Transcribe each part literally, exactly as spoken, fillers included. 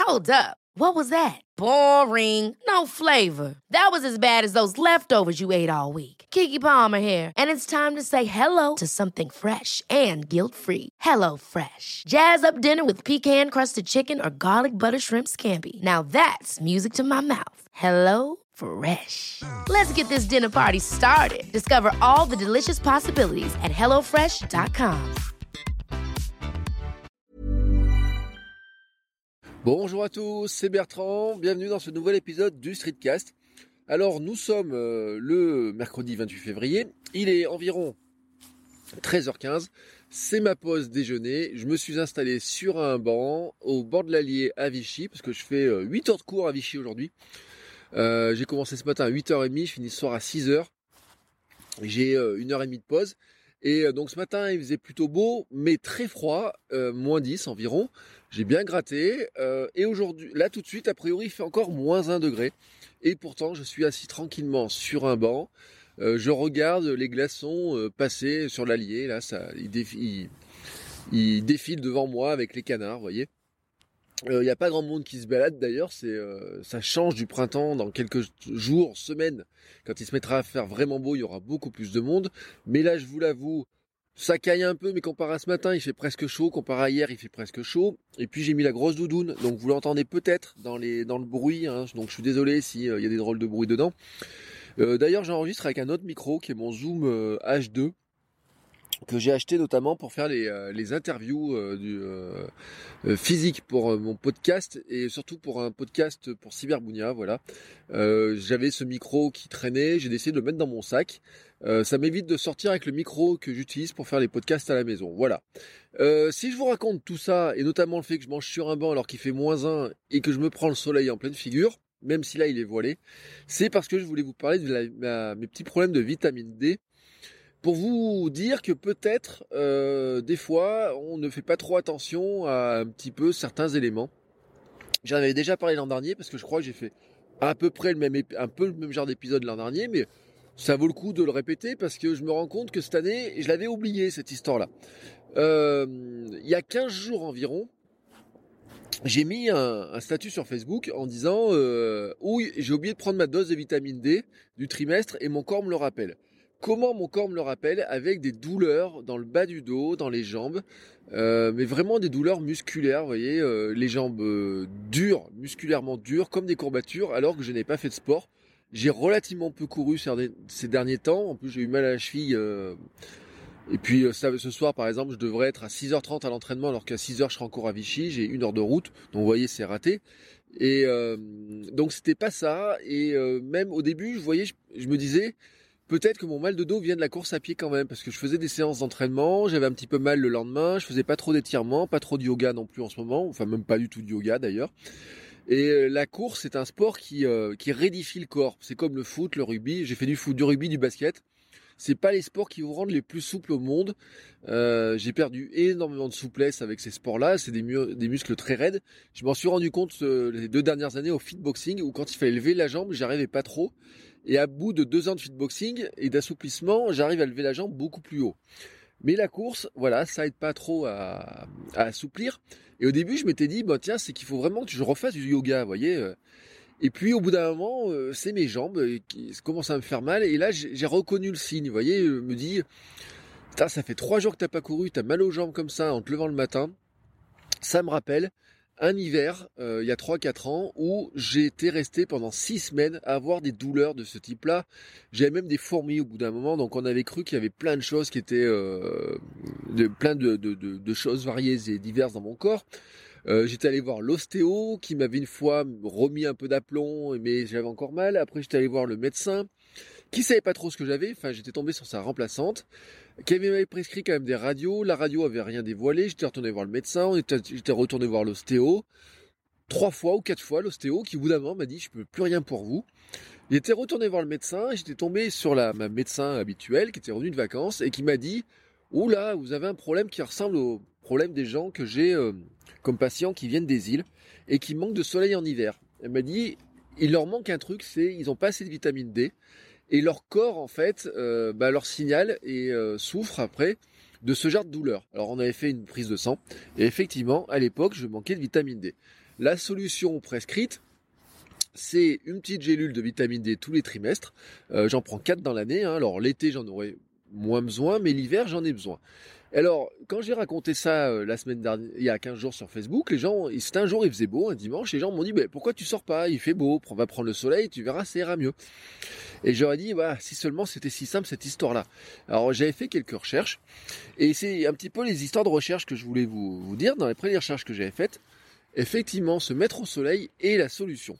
Hold up. What was that? Boring. No flavor. That was as bad as those leftovers you ate all week. Keke Palmer here, and it's time to say hello to something fresh and guilt-free. Hello Fresh. Jazz up dinner with pecan-crusted chicken or garlic butter shrimp scampi. Now that's music to my mouth. Hello Fresh. Let's get this dinner party started. Discover all the delicious possibilities at hello fresh dot com. Bonjour à tous, c'est Bertrand, bienvenue dans ce nouvel épisode du Streetcast. Alors nous sommes euh, le mercredi vingt-huit février, il est environ treize heures quinze, c'est ma pause déjeuner, je me suis installé sur un banc au bord de l'Allier à Vichy, parce que je fais euh, huit heures de cours à Vichy aujourd'hui. Euh, j'ai commencé ce matin à huit heures trente, je finis ce soir à six heures, j'ai euh, une heure et demie de pause. Et euh, donc ce matin il faisait plutôt beau mais très froid, euh, moins dix environ. J'ai bien gratté euh, et aujourd'hui, là tout de suite, a priori il fait encore moins un degré. Et pourtant je suis assis tranquillement sur un banc, euh, je regarde les glaçons euh, passer sur l'Allier, là ça, ils, défi- ils, ils défilent devant moi avec les canards, vous voyez. Il euh, n'y a pas grand monde qui se balade d'ailleurs, c'est, euh, ça change du printemps dans quelques jours, semaines. Quand il se mettra à faire vraiment beau, il y aura beaucoup plus de monde. Mais là, je vous l'avoue, ça caille un peu, mais comparé à ce matin, il fait presque chaud. Comparé à hier, il fait presque chaud. Et puis j'ai mis la grosse doudoune, donc vous l'entendez peut-être dans, les, dans le bruit. Hein, donc je suis désolé s'il euh, y a des drôles de bruit dedans. Euh, d'ailleurs, j'enregistre avec un autre micro qui est mon Zoom euh, H deux. Que j'ai acheté notamment pour faire les, euh, les interviews euh, du, euh, euh, physiques pour euh, mon podcast et surtout pour un podcast pour Cyberbounia, voilà. Euh, j'avais ce micro qui traînait, j'ai décidé de le mettre dans mon sac. Euh, ça m'évite de sortir avec le micro que j'utilise pour faire les podcasts à la maison, voilà. Euh, si je vous raconte tout ça, et notamment le fait que je mange sur un banc alors qu'il fait moins un et que je me prends le soleil en pleine figure, même si là il est voilé, c'est parce que je voulais vous parler de la, ma, mes petits problèmes de vitamine D. Pour vous dire que peut-être, euh, des fois, on ne fait pas trop attention à un petit peu certains éléments. J'en avais déjà parlé l'an dernier, parce que je crois que j'ai fait à peu près le même, ép- un peu le même genre d'épisode l'an dernier, mais ça vaut le coup de le répéter, parce que je me rends compte que cette année, je l'avais oublié, cette histoire-là. Euh, il y a quinze jours environ, j'ai mis un, un statut sur Facebook en disant euh, « Oui, j'ai oublié de prendre ma dose de vitamine D du trimestre et mon corps me le rappelle ». Comment mon corps me le rappelle, avec des douleurs dans le bas du dos, dans les jambes, euh, mais vraiment des douleurs musculaires, vous voyez, euh, les jambes euh, dures, musculairement dures, comme des courbatures, alors que je n'ai pas fait de sport. J'ai relativement peu couru ces derniers temps, en plus j'ai eu mal à la cheville, euh, et puis euh, ça, ce soir par exemple, je devrais être à six heures trente à l'entraînement, alors qu'à six heures je serai encore à Vichy, j'ai une heure de route, donc vous voyez c'est raté. Et euh, donc c'était pas ça, et euh, même au début, vous voyez, je, je me disais... Peut-être que mon mal de dos vient de la course à pied quand même, parce que je faisais des séances d'entraînement, j'avais un petit peu mal le lendemain, je faisais pas trop d'étirements, pas trop de yoga non plus en ce moment, enfin même pas du tout de yoga d'ailleurs. Et la course, c'est un sport qui, euh, qui raidifie le corps. C'est comme le foot, le rugby. J'ai fait du foot, du rugby, du basket. C'est pas les sports qui vous rendent les plus souples au monde. Euh, j'ai perdu énormément de souplesse avec ces sports-là. C'est des, mu- des muscles très raides. Je m'en suis rendu compte euh, les deux dernières années au fitboxing, où quand il fallait lever la jambe, j'y arrivais pas trop. Et à bout de deux ans de fitboxing et d'assouplissement, j'arrive à lever la jambe beaucoup plus haut. Mais la course, voilà, ça aide pas trop à, à assouplir. Et au début, je m'étais dit, bah tiens, c'est qu'il faut vraiment que je refasse du yoga, vous voyez. Et puis au bout d'un moment, euh, c'est mes jambes qui commencent à me faire mal. Et là, j'ai, j'ai reconnu le signe, vous voyez, je me dis, putain, ça fait trois jours que t'as pas couru, t'as mal aux jambes comme ça en te levant le matin. Ça me rappelle un hiver, euh, il y a trois quatre ans, où j'étais resté pendant six semaines à avoir des douleurs de ce type-là. J'avais même des fourmis au bout d'un moment, donc on avait cru qu'il y avait plein de choses qui étaient... Euh, de, plein de, de, de, de choses variées et diverses dans mon corps. Euh, j'étais allé voir l'ostéo, qui m'avait une fois remis un peu d'aplomb, mais j'avais encore mal. Après, j'étais allé voir le médecin, qui savait pas trop ce que j'avais. Enfin, j'étais tombé sur sa remplaçante, qui m'avait prescrit quand même des radios. La radio avait rien dévoilé. J'étais retourné voir le médecin. On était, j'étais retourné voir l'ostéo. Trois fois ou quatre fois, l'ostéo, qui au bout d'un moment m'a dit, je peux plus rien pour vous. J'étais retourné voir le médecin et j'étais tombé sur la, ma médecin habituelle, qui était revenue de vacances, et qui m'a dit, oula, vous avez un problème qui ressemble au problème des gens que j'ai euh, comme patients qui viennent des îles et qui manquent de soleil en hiver. Elle m'a dit, il leur manque un truc, c'est ils n'ont pas assez de vitamine D. Et leur corps, en fait, euh, bah, leur signale et euh, souffre après de ce genre de douleur. Alors, on avait fait une prise de sang. Et effectivement, à l'époque, je manquais de vitamine D. La solution prescrite, c'est une petite gélule de vitamine D tous les trimestres. Euh, j'en prends quatre dans l'année. Hein. Alors l'été, j'en aurais moins besoin, mais l'hiver, j'en ai besoin. Alors, quand j'ai raconté ça euh, la semaine dernière, il y a quinze jours sur Facebook, les gens, c'était un jour, il faisait beau, un dimanche, les gens m'ont dit, bah, pourquoi tu sors pas? Il fait beau, on va prendre le soleil, tu verras, ça ira mieux. Et j'aurais dit, bah, si seulement c'était si simple cette histoire-là. Alors, j'avais fait quelques recherches, et c'est un petit peu les histoires de recherche que je voulais vous, vous dire. Dans les premières recherches que j'avais faites, effectivement, se mettre au soleil est la solution.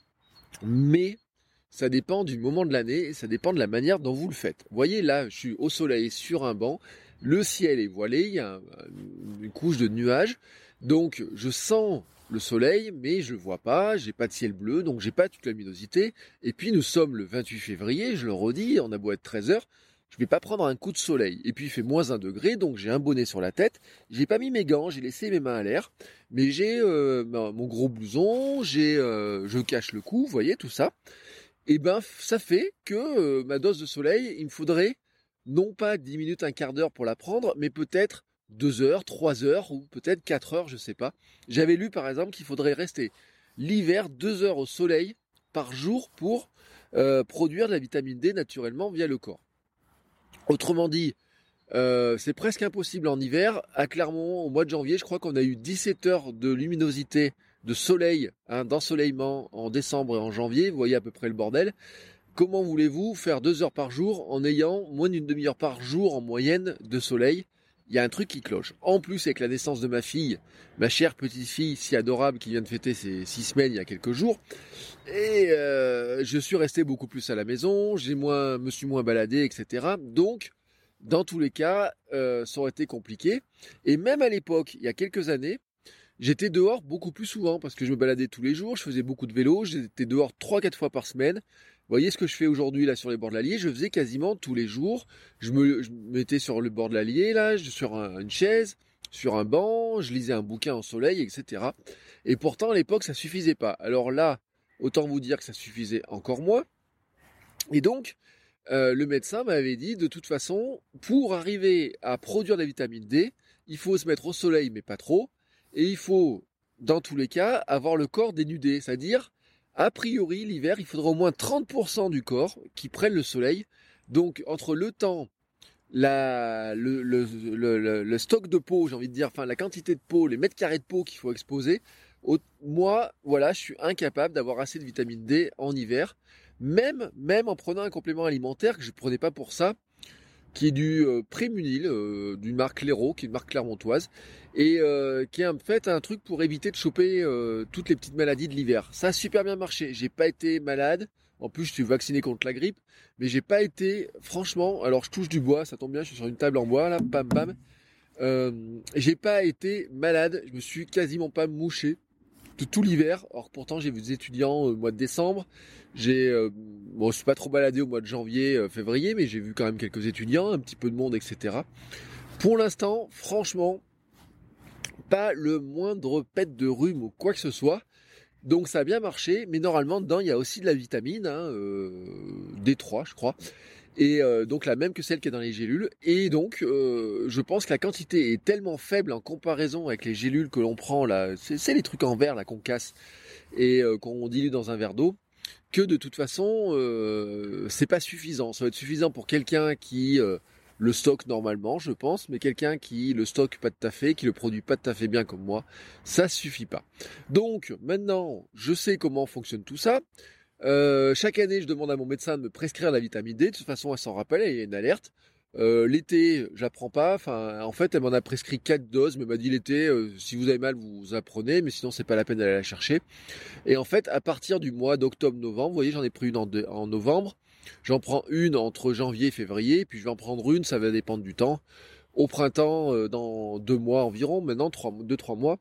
Mais ça dépend du moment de l'année, ça dépend de la manière dont vous le faites. Vous voyez, là, je suis au soleil sur un banc, le ciel est voilé, il y a une couche de nuages, donc je sens le soleil, mais je le vois pas, j'ai pas de ciel bleu, donc j'ai pas toute la luminosité. Et puis nous sommes le vingt-huit février, je le redis, on a beau être treize heures, je vais pas prendre un coup de soleil. Et puis il fait moins un degré, donc j'ai un bonnet sur la tête, j'ai pas mis mes gants, j'ai laissé mes mains à l'air, mais j'ai euh, mon gros blouson, j'ai, euh, je cache le cou, vous voyez tout ça. Et ben ça fait que euh, ma dose de soleil, il me faudrait non pas dix minutes, un quart d'heure pour la prendre, mais peut-être deux heures, trois heures ou peut-être quatre heures, je sais pas. J'avais lu par exemple qu'il faudrait rester l'hiver deux heures au soleil par jour pour euh, produire de la vitamine D naturellement via le corps. Autrement dit, euh, c'est presque impossible en hiver. À Clermont, au mois de janvier, je crois qu'on a eu dix-sept heures de luminosité, de soleil, hein, d'ensoleillement en décembre et en janvier. Vous voyez à peu près le bordel. Comment voulez-vous faire deux heures par jour en ayant moins d'une demi-heure par jour en moyenne de soleil? Il y a un truc qui cloche. En plus, avec la naissance de ma fille, ma chère petite fille si adorable qui vient de fêter ses six semaines il y a quelques jours, et euh, je suis resté beaucoup plus à la maison, j'ai moins, me suis moins baladé, et cetera. Donc, dans tous les cas, euh, ça aurait été compliqué. Et même à l'époque, il y a quelques années, j'étais dehors beaucoup plus souvent parce que je me baladais tous les jours, je faisais beaucoup de vélo, j'étais dehors trois quatre fois par semaine. Vous voyez ce que je fais aujourd'hui là sur les bords de l'Allier, je faisais quasiment tous les jours. Je me, je me mettais sur le bord de l'Allier là, sur un, une chaise, sur un banc, je lisais un bouquin en soleil, et cetera. Et pourtant à l'époque ça suffisait pas. Alors là, autant vous dire que ça suffisait encore moins. Et donc, euh, le médecin m'avait dit de toute façon, pour arriver à produire de la vitamine D, il faut se mettre au soleil mais pas trop. Et il faut, dans tous les cas, avoir le corps dénudé. C'est-à-dire, a priori, l'hiver, il faudra au moins trente pour cent du corps qui prenne le soleil. Donc, entre le temps, la, le, le, le, le, le stock de peau, j'ai envie de dire, enfin, la quantité de peau, les mètres carrés de peau qu'il faut exposer, au, moi, voilà, je suis incapable d'avoir assez de vitamine D en hiver. Même, même en prenant un complément alimentaire que je ne prenais pas pour ça, qui est du euh, Prémunil, euh, d'une marque Léraud, qui est une marque clermontoise, et euh, qui est en fait un truc pour éviter de choper euh, toutes les petites maladies de l'hiver. Ça a super bien marché, j'ai pas été malade, en plus je suis vacciné contre la grippe, mais j'ai pas été, franchement, alors je touche du bois, ça tombe bien, je suis sur une table en bois, là, pam pam, euh, j'ai pas été malade, je me suis quasiment pas mouché de tout l'hiver. Or pourtant j'ai vu des étudiants au mois de décembre, j'ai euh, bon je suis pas trop baladé au mois de janvier, euh, février, mais j'ai vu quand même quelques étudiants, un petit peu de monde, et cetera. Pour l'instant, franchement, pas le moindre pet de rhume ou quoi que ce soit. Donc ça a bien marché, mais normalement dedans il y a aussi de la vitamine, hein, euh, D trois je crois. Et euh, donc la même que celle qui est dans les gélules. Et donc, euh, je pense que la quantité est tellement faible en comparaison avec les gélules que l'on prend là. C'est, c'est les trucs en verre là qu'on casse et euh, qu'on dilue dans un verre d'eau, que de toute façon, euh, c'est pas suffisant. Ça va être suffisant pour quelqu'un qui euh, le stocke normalement, je pense, mais quelqu'un qui le stocke pas tout à fait, qui le produit pas tout à fait bien comme moi, ça suffit pas. Donc maintenant, je sais comment fonctionne tout ça. Euh, chaque année, je demande à mon médecin de me prescrire la vitamine D. De toute façon, elle s'en rappelle, il y a une alerte. Euh, l'été, j'apprends pas. Enfin, en fait, elle m'en a prescrit quatre doses, mais elle m'a dit l'été, euh, si vous avez mal, vous apprenez, mais sinon, c'est pas la peine d'aller la chercher. Et en fait, à partir du mois d'octobre-novembre, vous voyez, j'en ai pris une en, de, en novembre. J'en prends une entre janvier et février, puis je vais en prendre une, ça va dépendre du temps. Au printemps, euh, dans deux mois environ, maintenant, trois, deux, trois mois.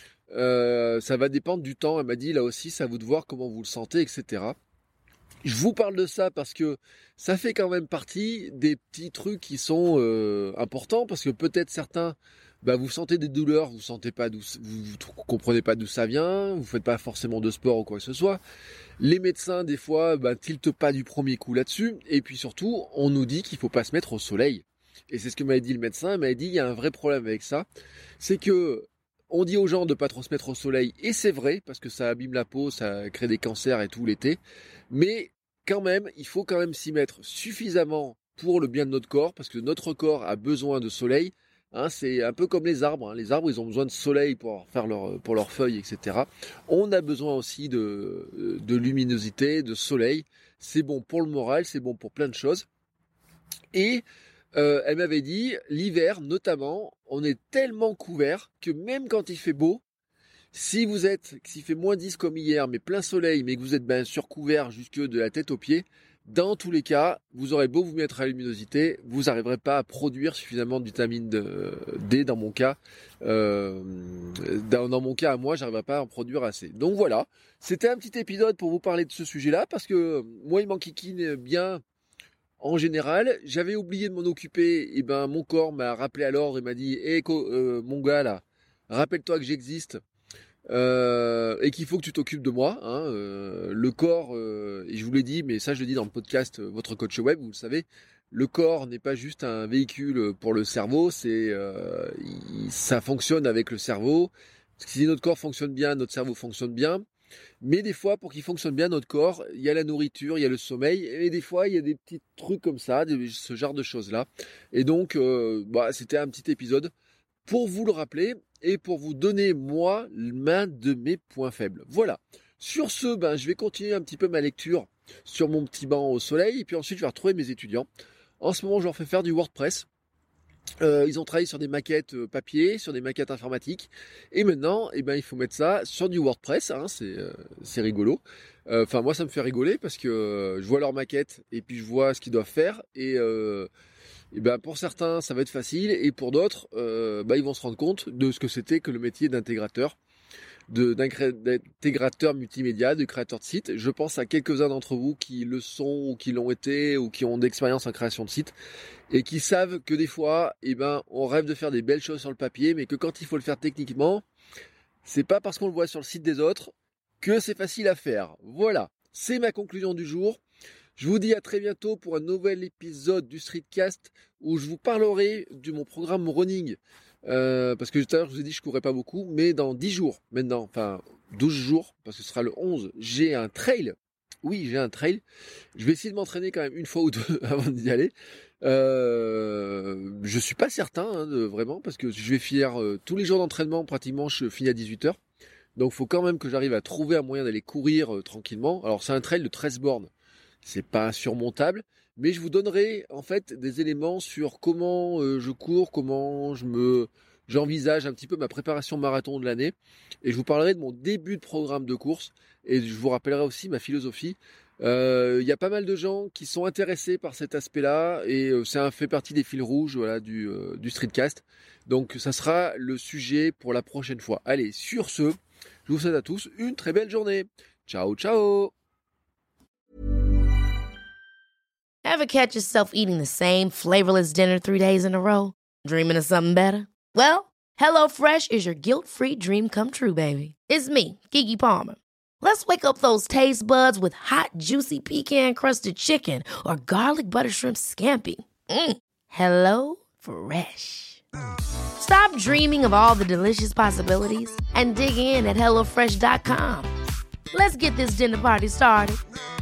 Euh, ça va dépendre du temps. Elle m'a dit là aussi, c'est à vous de voir comment vous le sentez, et cetera. Je vous parle de ça parce que ça fait quand même partie des petits trucs qui sont euh, importants, parce que peut-être certains, bah, vous sentez des douleurs, vous sentez pas d'où, vous, vous comprenez pas d'où ça vient, vous faites pas forcément de sport ou quoi que ce soit. Les médecins des fois, bah, tiltent pas du premier coup là-dessus, et puis surtout, on nous dit qu'il faut pas se mettre au soleil. Et c'est ce que m'avait dit le médecin. Il m'avait dit il y a un vrai problème avec ça, c'est que On dit aux gens de pas trop se mettre au soleil, et c'est vrai, parce que ça abîme la peau, ça crée des cancers et tout l'été. Mais quand même, il faut quand même s'y mettre suffisamment pour le bien de notre corps, parce que notre corps a besoin de soleil. Hein, c'est un peu comme les arbres. Hein. Les arbres, ils ont besoin de soleil pour faire leur, pour leurs feuilles, et cetera. On a besoin aussi de, de luminosité, de soleil. C'est bon pour le moral, c'est bon pour plein de choses. Et euh, elle m'avait dit, l'hiver notamment, on est tellement couvert que même quand il fait beau, si vous êtes, s'il fait moins dix comme hier, mais plein soleil, mais que vous êtes ben, surcouvert jusque de la tête aux pieds, dans tous les cas, vous aurez beau vous mettre à la luminosité, vous n'arriverez pas à produire suffisamment de vitamine D dans mon cas. Euh, dans, dans mon cas à moi, j'arriverai pas à en produire assez. Donc voilà, c'était un petit épisode pour vous parler de ce sujet-là, parce que moi, il m'enquiquine bien. En général, j'avais oublié de m'en occuper, et ben mon corps m'a rappelé à l'ordre et m'a dit hey, « euh, mon gars là, rappelle-toi que j'existe euh, et qu'il faut que tu t'occupes de moi. Hein, » euh, le corps, euh, et je vous l'ai dit, mais ça je le dis dans le podcast euh, Votre Coach Web, vous le savez, le corps n'est pas juste un véhicule pour le cerveau, c'est euh, il, ça fonctionne avec le cerveau. Parce que si notre corps fonctionne bien, notre cerveau fonctionne bien. Mais des fois, pour qu'il fonctionne bien notre corps, il y a la nourriture, il y a le sommeil, et des fois, il y a des petits trucs comme ça, ce genre de choses-là. Et donc, euh, bah, c'était un petit épisode pour vous le rappeler et pour vous donner, moi, l'un de mes points faibles. Voilà. Sur ce, ben, je vais continuer un petit peu ma lecture sur mon petit banc au soleil, et puis ensuite, je vais retrouver mes étudiants. En ce moment, je leur fais faire du WordPress. Euh, ils ont travaillé sur des maquettes euh, papier, sur des maquettes informatiques, et maintenant, eh ben, il faut mettre ça sur du WordPress. Hein, c'est, euh, c'est rigolo. Enfin, euh, moi, ça me fait rigoler parce que euh, je vois leurs maquettes et puis je vois ce qu'ils doivent faire. Et, euh, et ben, pour certains, ça va être facile, et pour d'autres, euh, bah, ils vont se rendre compte de ce que c'était que le métier d'intégrateur. De, d'intégrateur multimédia, de créateur de site. Je pense à quelques-uns d'entre vous qui le sont ou qui l'ont été ou qui ont d'expérience en création de site et qui savent que des fois, eh ben, on rêve de faire des belles choses sur le papier, mais que quand il faut le faire techniquement, c'est pas parce qu'on le voit sur le site des autres que c'est facile à faire. Voilà, c'est ma conclusion du jour. Je vous dis à très bientôt pour un nouvel épisode du Streetcast où je vous parlerai de mon programme running. Euh, parce que tout à l'heure je vous ai dit que je courais pas beaucoup, mais dans dix jours maintenant, enfin douze jours, parce que ce sera le onze, j'ai un trail. Oui, j'ai un trail. Je vais essayer de m'entraîner quand même une fois ou deux avant d'y aller. Euh, je suis pas certain hein, de, vraiment, parce que je vais finir euh, tous les jours d'entraînement, pratiquement je finis à dix-huit heures. Donc il faut quand même que j'arrive à trouver un moyen d'aller courir euh, tranquillement. Alors c'est un trail de treize bornes. C'est pas insurmontable, mais je vous donnerai en fait des éléments sur comment euh, je cours, comment je me, j'envisage un petit peu ma préparation marathon de l'année, et je vous parlerai de mon début de programme de course, et je vous rappellerai aussi ma philosophie. Il euh, y a pas mal de gens qui sont intéressés par cet aspect-là, et euh, ça fait partie des fils rouges voilà, du, euh, du Streetcast. Donc ça sera le sujet pour la prochaine fois. Allez, sur ce, je vous souhaite à tous une très belle journée. Ciao, ciao! Ever catch yourself eating the same flavorless dinner three days in a row? Dreaming of something better? Well, HelloFresh is your guilt-free dream come true, baby. It's me, Keke Palmer. Let's wake up those taste buds with hot, juicy pecan-crusted chicken or garlic butter shrimp scampi. Mm. Hello Fresh. Stop dreaming of all the delicious possibilities and dig in at hello fresh dot com. Let's get this dinner party started.